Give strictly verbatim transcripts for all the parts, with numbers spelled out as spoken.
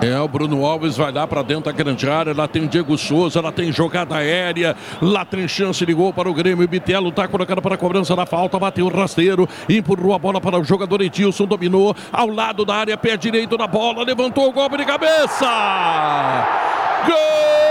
É, o Bruno Alves vai lá para dentro da grande área, lá tem Diego Souza, lá tem jogada aérea, lá tem chance de gol para o Grêmio. Bitelo tá colocando para a cobrança da falta, bateu o rasteiro, empurrou a bola para o jogador Edilson, dominou ao lado da área, pé direito da bola, levantou o golpe de cabeça. Gol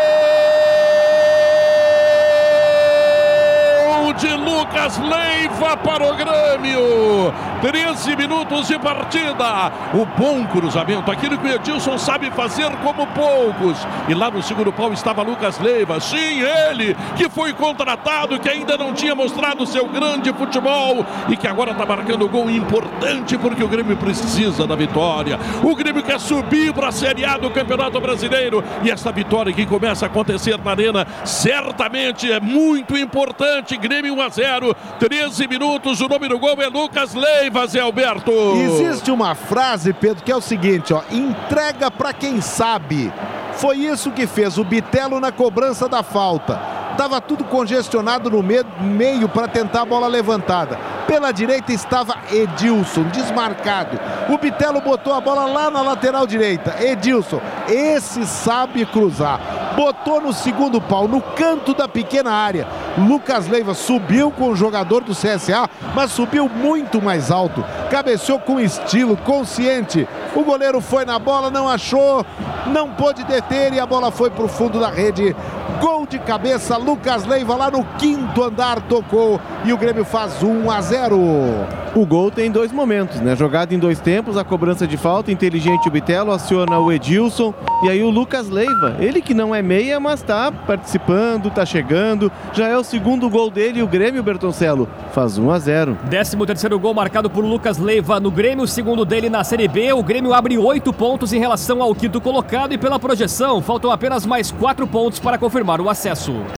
de Lucas Leiva para o Grêmio. treze minutos de partida. O bom cruzamento, aquilo que o Edilson sabe fazer como poucos. E lá no segundo pau estava Lucas Leiva. Sim, ele que foi contratado, que ainda não tinha mostrado seu grande futebol e que agora está marcando gol importante porque o Grêmio precisa da vitória. O Grêmio quer subir para a Série A do Campeonato Brasileiro e essa vitória que começa a acontecer na Arena certamente é muito importante. Grêmio um a zero, treze minutos, o nome do gol é Lucas Leiva, Zé Alberto. Existe uma frase, Pedro, que é o seguinte, ó, entrega para quem sabe. Foi isso que fez o Bitelo na cobrança da falta. Tava tudo congestionado no me- meio para tentar a bola levantada. Pela direita estava Edilson, desmarcado. O Bitelo botou a bola lá na lateral direita. Edilson, esse sabe cruzar. Botou no segundo pau, no canto da pequena área. Lucas Leiva subiu com o jogador do C S A, mas subiu muito mais alto. Cabeceou com estilo, consciente. O goleiro foi na bola, não achou, não pôde deter e a bola foi para o fundo da rede. Gol de cabeça, Lucas Leiva lá no quinto andar tocou e o Grêmio faz um a zero. O gol tem dois momentos, né? Jogada em dois tempos, a cobrança de falta, inteligente o Bitelo, aciona o Edilson e aí o Lucas Leiva, ele que não é meia, mas tá participando, tá chegando, já é o segundo gol dele e o Grêmio, Bertoncello, faz um a zero. Décimo terceiro gol marcado por Lucas Leiva no Grêmio, o segundo dele na Série B. O Grêmio abre oito pontos em relação ao quinto colocado e pela projeção, faltam apenas mais quatro pontos para confirmar o acesso.